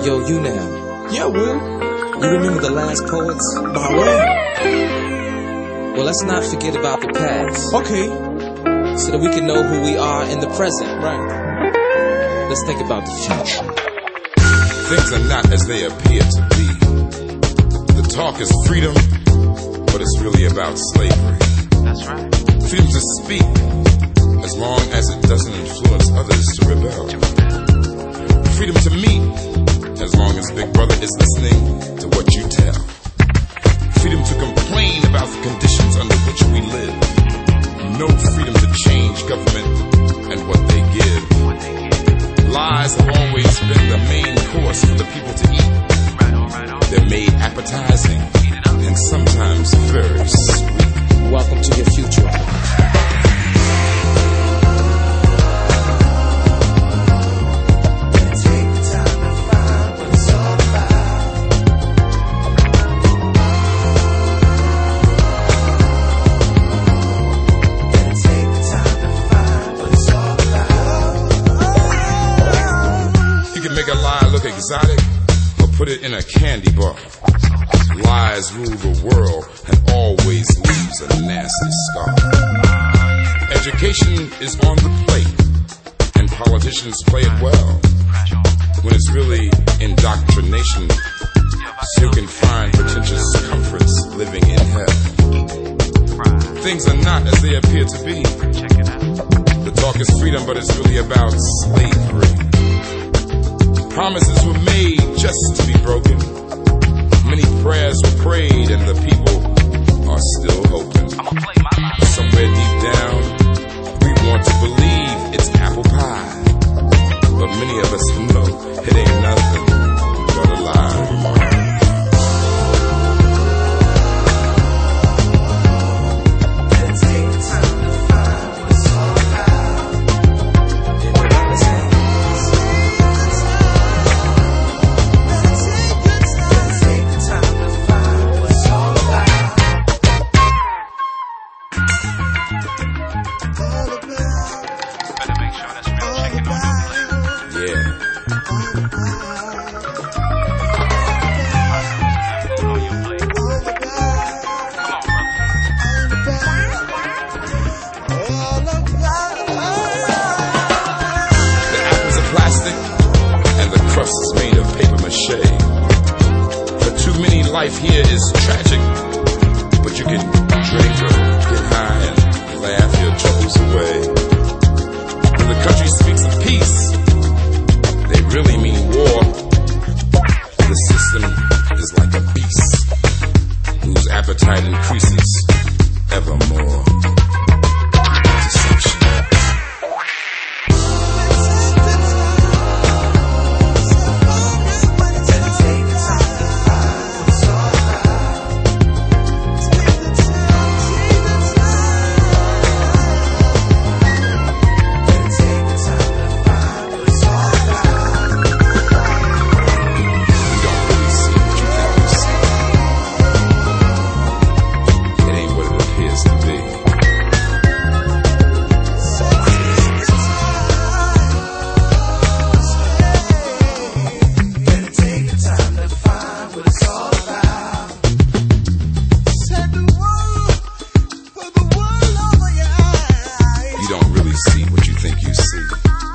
Yo, you now. Yeah, Will. You remember the last poets? By when? Well, let's not forget about the past. Okay. So that we can know who we are in the present. Right. Let's think about the future. Things are not as they appear to be. The talk is freedom, but it's really about slavery. That's right. Freedom to speak, as long as it doesn't influence others to rebel. Freedom to meet, as long as Big Brother is listening to what you tell. Freedom to complain about the conditions under which we live. No freedom to change government and what they give. Lies have always been the main course for the people to eat. They're made appetizing and sometimes very sweet. Welcome to your future. Make a lie look exotic or put it in a candy bar. Lies rule the world and always leaves a nasty scar. Education is on the plate and politicians play it well. When it's really indoctrination, you can find pretentious comforts living in hell. Things are not as they appear to be. The talk is freedom, but it's really about slavery. Promises were made just to be broken. Many prayers were prayed and the people are still hoping. Somewhere deep down, we want to believe it's apple pie. But many of us know it ain't nothing but a lie. Is made of paper mache. For too many, life here is tragic. But you can drink or get high and laugh your troubles away. When the country speaks of peace, they really mean war. The system is like a beast whose appetite increases evermore. Deception. See what you think you see.